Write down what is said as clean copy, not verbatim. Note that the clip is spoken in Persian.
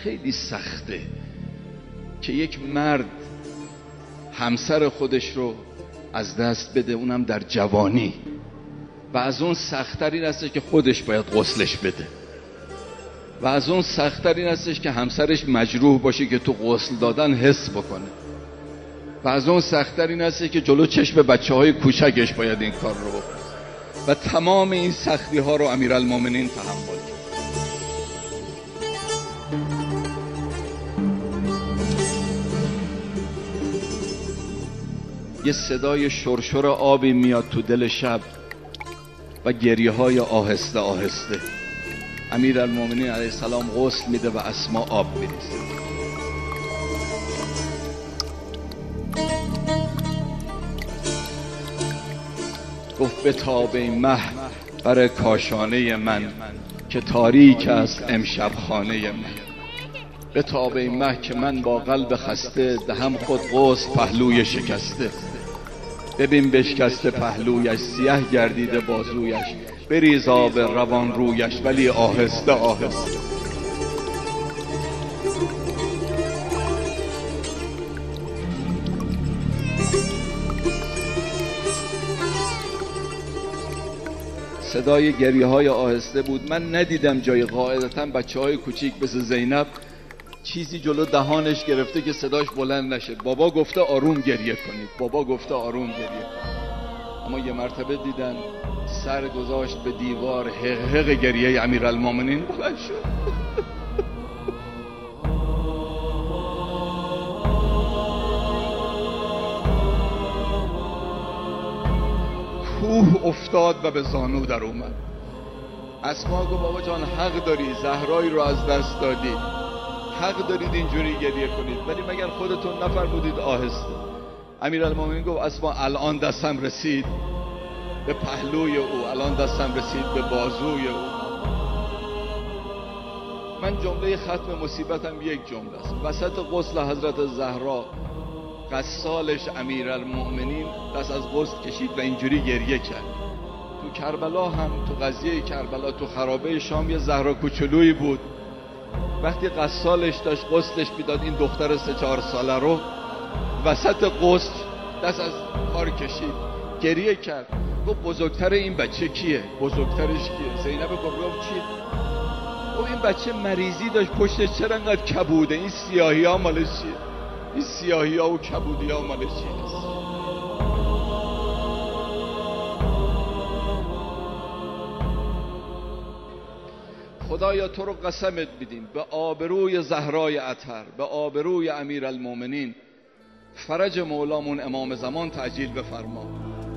خیلی سخته که یک مرد همسر خودش رو از دست بده، اونم در جوانی. و از اون سخت‌تر این هستش که خودش باید غسلش بده. و از اون سخت‌تر این هستش که همسرش مجروح باشه که تو غسل دادن حس بکنه. و از اون سخت‌تر این هستش که جلو چشم بچه‌های کوچکش باید این کار رو بکنه. و تمام این سختی‌ها رو امیرالمومنین تحمل کرد. یه صدای شرشر آبی میاد تو دل شب و گریه‌های آهسته آهسته. امیرالمومنین علیه السلام غسل میده و اسما آب میریزه. گفت بتاب ای مه بر کاشانه من که تاریک است امشب خانه من. بتاب ای مه که من با قلب خسته دهم خود غسل پهلوی شکسته. ببین بشکسته پهلویش سیاه گردیده بازویش، بریز آب روان رویش ولی آهسته آهسته. صدای گریه های آهسته بود. من ندیدم جای، قاعدتا بچه های کوچیک مثل زینب چیزی جلو دهانش گرفته که صداش بلند نشه. بابا گفته آروم گریه کنید، بابا گفته آروم گریه کنید. اما یه مرتبه دیدن سر گذاشت به دیوار، حق حق گریه امیرالمومنین بلند شد. کوه افتاد و به زانو در اومد. اسما گفت بابا جان حق داری، زهرایی رو از دست دادی، حق دارید اینجوری گریه کنید، ولی مگر خودتون نفرمودید آهسته؟ امیرالمومنین گفت اسما الان دستم رسید به پهلوی او، الان دستم رسید به بازوی او. من جمله ختم مصیبتم یک جمله است. وسط غسل حضرت زهرا غسالش امیرالمومنین دست از غسل کشید و اینجوری گریه کرد. تو کربلا هم، تو قضیه کربلا، تو خرابه شام یه زهرا کوچولویی بود. وقتی غسالش داشت غسلش میداد این دختر 3-4 ساله رو، وسط غسل دست از کار کشید، گریه کرد. گفت بزرگتر این بچه کیه؟ بزرگترش کیه؟ زینب گفت چیه؟ گفت این بچه مریضی داشت پشتش، چرا انقدر کبوده؟ این سیاهی ها مال چیه؟ این سیاهی ها و کبودی ها مال چیه هست؟ خدایا تو رو قسمت میدیم به آبروی زهرای اطهر، به آبروی امیرالمومنین، فرج مولامون امام زمان تعجیل بفرما.